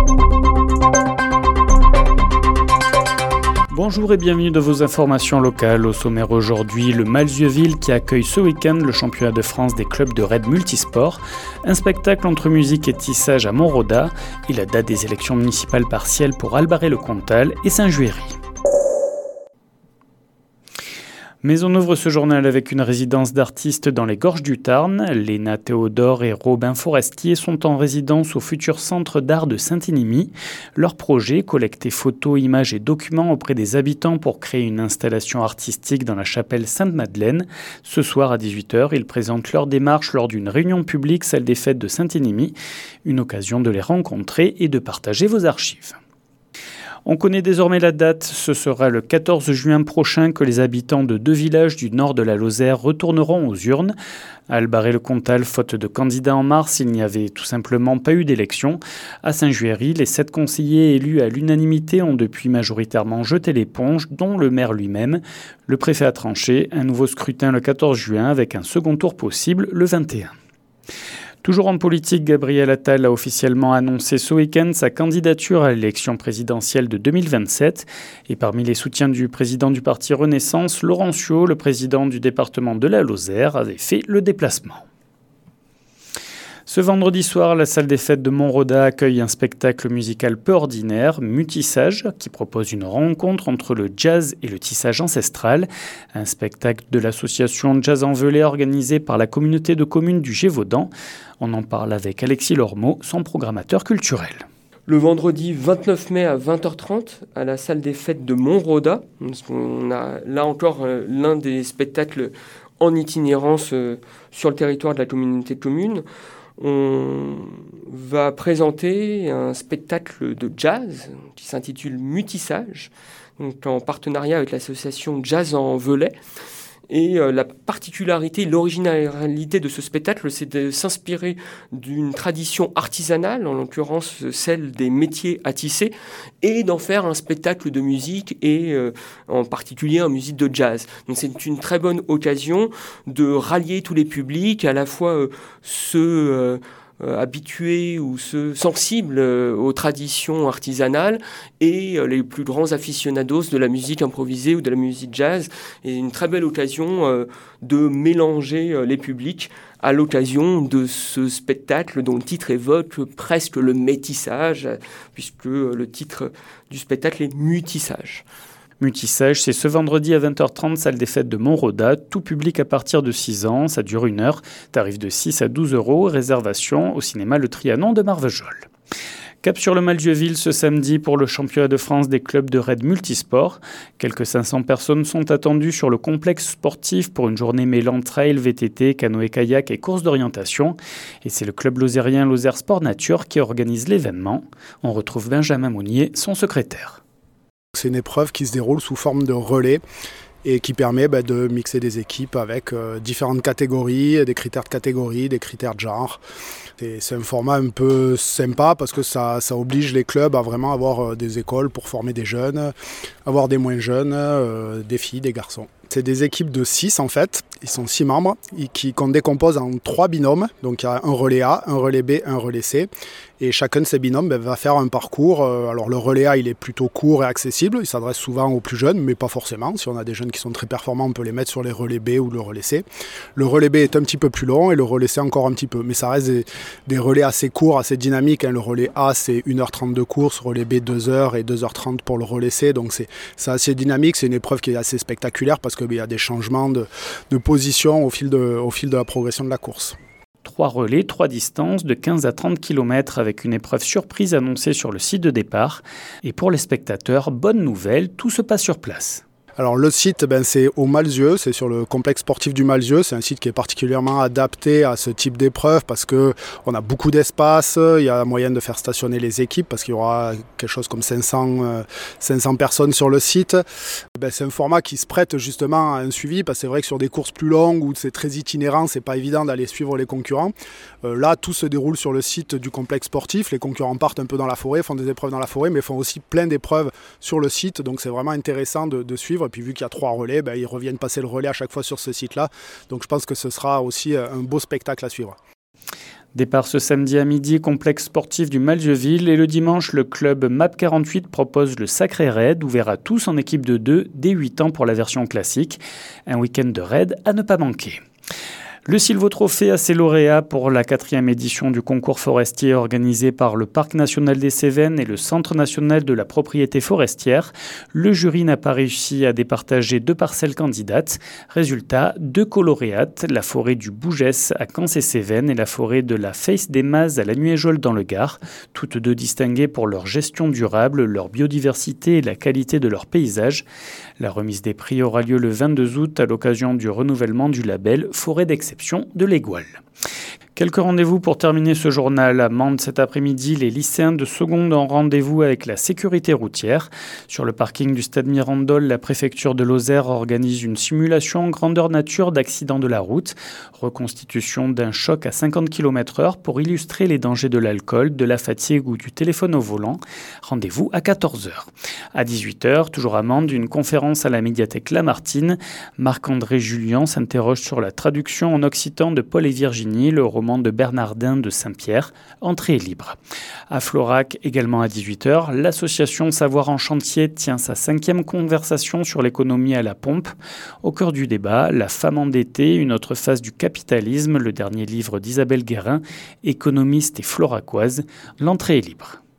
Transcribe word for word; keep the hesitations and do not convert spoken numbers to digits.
Bonjour et bienvenue dans vos informations locales. Au sommaire aujourd'hui, le Malzieu-Ville qui accueille ce week-end le championnat de France des clubs de raid multisport, un spectacle entre musique et tissage à Montroda et la date des élections municipales partielles pour Albarré-le-Comtal et Saint-Juéry. Mais on ouvre ce journal avec une résidence d'artistes dans les Gorges du Tarn. Léna Théodore et Robin Forestier sont en résidence au futur centre d'art de Saint-Énimie. Leur projet, collecter photos, images et documents auprès des habitants pour créer une installation artistique dans la chapelle Sainte-Madeleine. Ce soir à dix-huit heures, ils présentent leur démarche lors d'une réunion publique, celle des fêtes de Saint-Énimie. Une occasion de les rencontrer et de partager vos archives. On connaît désormais la date, ce sera le quatorze juin prochain que les habitants de deux villages du nord de la Lozère retourneront aux urnes. À Albarré-le-Comtal, faute de candidats en mars, il n'y avait tout simplement pas eu d'élection. À Saint-Juéry, les sept conseillers élus à l'unanimité ont depuis majoritairement jeté l'éponge, dont le maire lui-même. Le préfet a tranché, un nouveau scrutin le quatorze juin avec un second tour possible le vingt et un. Toujours en politique, Gabriel Attal a officiellement annoncé ce week-end sa candidature à l'élection présidentielle de deux mille vingt-sept. Et parmi les soutiens du président du parti Renaissance, Laurent Ciot, le président du département de la Lozère, avait fait le déplacement. Ce vendredi soir, la salle des fêtes de Montroda accueille un spectacle musical peu ordinaire, Mutissage, qui propose une rencontre entre le jazz et le tissage ancestral. Un spectacle de l'association Jazz en Velay organisé par la communauté de communes du Gévaudan. On en parle avec Alexis Lormeau, son programmateur culturel. Le vendredi vingt-neuf mai à vingt heures trente à la salle des fêtes de Montroda. On a là encore euh, l'un des spectacles en itinérance euh, sur le territoire de la communauté de communes. On va présenter un spectacle de jazz qui s'intitule Mutissage, donc en partenariat avec l'association Jazz en Velay. Et euh, la particularité, l'originalité de ce spectacle, c'est de s'inspirer d'une tradition artisanale, en l'occurrence celle des métiers à tisser, et d'en faire un spectacle de musique, et euh, en particulier en musique de jazz. Donc c'est une très bonne occasion de rallier tous les publics, à la fois euh, ceux euh, Euh, habitués ou ceux sensibles euh, aux traditions artisanales et euh, les plus grands aficionados de la musique improvisée ou de la musique jazz. Et une très belle occasion euh, de mélanger euh, les publics à l'occasion de ce spectacle dont le titre évoque presque le métissage, puisque euh, le titre du spectacle est Mutissage. Mutissage, c'est ce vendredi à vingt heures trente, salle des fêtes de Montroda, tout public à partir de six ans, ça dure une heure, tarif de six à douze euros, réservation au cinéma Le Trianon de Marvejols. Cap sur le Malzieu-Ville ce samedi pour le championnat de France des clubs de raid multisport. Quelques cinq cents personnes sont attendues sur le complexe sportif pour une journée mêlant trail, V T T, canoë-kayak et course d'orientation. Et c'est le club lozérien Lozère Sport Nature qui organise l'événement. On retrouve Benjamin Mounier, son secrétaire. C'est une épreuve qui se déroule sous forme de relais et qui permet bah, de mixer des équipes avec euh, différentes catégories, des critères de catégorie, des critères de genre. Et c'est un format un peu sympa parce que ça, ça oblige les clubs à vraiment avoir euh, des écoles pour former des jeunes, avoir des moins jeunes, euh, des filles, des garçons. C'est des équipes de six en fait, ils sont six membres qui, qu'on décompose en trois binômes. Donc il y a un relais A, un relais B, un relais C. Et chacun de ces binômes ben, va faire un parcours. Alors le relais A il est plutôt court et accessible, il s'adresse souvent aux plus jeunes, mais pas forcément. Si on a des jeunes qui sont très performants, on peut les mettre sur les relais B ou le relais C. Le relais B est un petit peu plus long et le relais C encore un petit peu. Mais ça reste des, des relais assez courts, assez dynamiques. Le relais A c'est une heure trente de course, relais B deux heures et deux heures trente pour le relais C. Donc c'est, c'est assez dynamique, c'est une épreuve qui est assez spectaculaire parce qu'il y a des changements de, de position au fil de, au fil de la progression de la course. Trois relais, trois distances de quinze à trente kilomètres avec une épreuve surprise annoncée sur le site de départ. Et pour les spectateurs, bonne nouvelle, tout se passe sur place. Alors le site, ben, c'est au Malzieu, c'est sur le complexe sportif du Malzieu. C'est un site qui est particulièrement adapté à ce type d'épreuve parce qu'on a beaucoup d'espace, il y a moyen de faire stationner les équipes parce qu'il y aura quelque chose comme cinq cents, euh, cinq cents personnes sur le site. Ben, c'est un format qui se prête justement à un suivi parce que c'est vrai que sur des courses plus longues où c'est très itinérant, c'est pas évident d'aller suivre les concurrents. Euh, là, tout se déroule sur le site du complexe sportif. Les concurrents partent un peu dans la forêt, font des épreuves dans la forêt, mais font aussi plein d'épreuves sur le site. Donc c'est vraiment intéressant de, de suivre. Et puis vu qu'il y a trois relais, ben, ils reviennent passer le relais à chaque fois sur ce site-là. Donc je pense que ce sera aussi un beau spectacle à suivre. Départ ce samedi à midi, complexe sportif du Malzieu-Ville, et le dimanche, le club M A P quarante-huit propose le Sacré Raid, ouvert à tous en équipe de deux, dès huit ans pour la version classique. Un week-end de raid à ne pas manquer. Le Silvo Trophée a ses lauréats pour la quatrième édition du concours forestier organisé par le Parc national des Cévennes et le Centre national de la propriété forestière. Le jury n'a pas réussi à départager deux parcelles candidates. Résultat, deux coloréates, la forêt du Bougès à Caen-et-Cévennes et la forêt de la Face des Mazes à la Nuéjole dans le Gard, toutes deux distinguées pour leur gestion durable, leur biodiversité et la qualité de leur paysage. La remise des prix aura lieu le vingt-deux août à l'occasion du renouvellement du label Forêt d'exception de l'Égoile. Quelques rendez-vous pour terminer ce journal. À Mende cet après-midi, les lycéens de seconde ont rendez-vous avec la sécurité routière. Sur le parking du stade Mirandol, la préfecture de Lozère organise une simulation grandeur nature d'accident de la route. Reconstitution d'un choc à cinquante kilomètres heure pour illustrer les dangers de l'alcool, de la fatigue ou du téléphone au volant. Rendez-vous à quatorze heures. À dix-huit heures, toujours à Mende, une conférence à la médiathèque Lamartine. Marc-André Julien s'interroge sur la traduction en occitan de Paul et Virginie, le roman de Bernardin de Saint-Pierre. Entrée est libre. À Florac, également à dix-huit heures, l'association Savoir en chantier tient sa cinquième conversation sur l'économie à la pompe. Au cœur du débat, La femme endettée, une autre face du capitalisme, le dernier livre d'Isabelle Guérin, économiste et floracoise. L'entrée est libre.